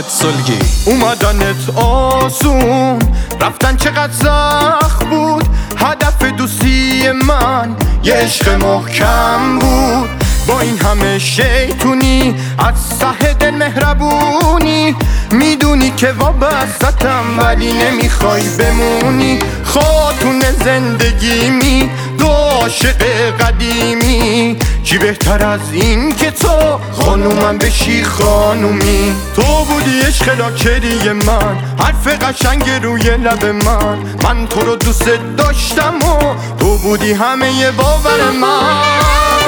سلگی اومدنت آسون رفتن چقدر سخت بود، هدف دوستی من یه عشق محکم بود. با این همه شیطونی از ته دل مهربونی، میدونی که وابستم ولی نمیخوای بمونی. خاتون زندگیمی، دو عاشق قدیمی، چی بهتر از این که تو خانومم بشی خانومی. تو بودی عشق لاکری من، حرف قشنگ روی لب من تو رو دوست داشتم و تو بودی همه باور من.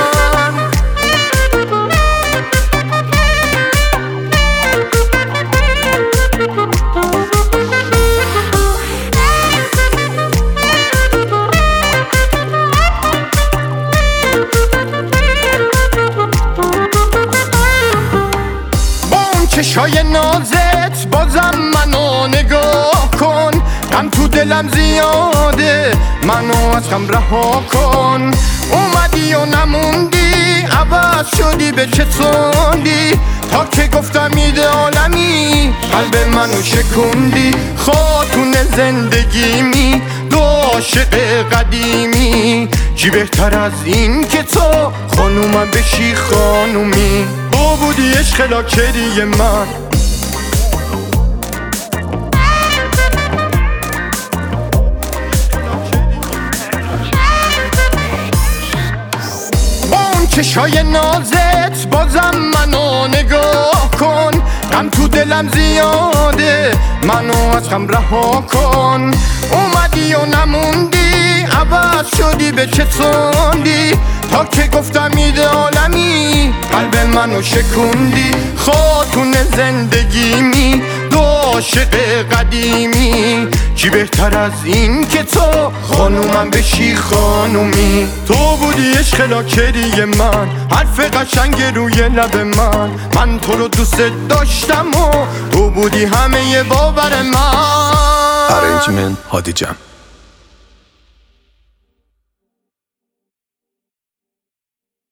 چشای نازت بازم منو نگاه کن، غم تو دلم زیاده منو از غم رها کن. اومدی و نموندی، عوض شدی به چسوندی، تا که گفتم ایده عالمی قلب منو شکوندی. خاتون زندگیمی، دو عاشق قدیمی، چی بهتر از این که تو خانومم بشی خانومی. تو بودی عشق لاکری من، با اون چشای نازت بازم منو نگاه کن، غم تو دلم زیاده منو از غم رها کن. اومدی و نموندی، عوض شدی به چسوندی، تا که گفتم ایده عالمی قلب منو شکوندی. خاتون زندگیمی، دو عاشق قدیمی، چی بهتر از این که تو خانومم بشی خانومی. تو بودی عشق لاکری من، حرف قشنگ روی لب من تو رو دوست داشتم و تو بودی همه باور من. ارنجمنت هادی جان.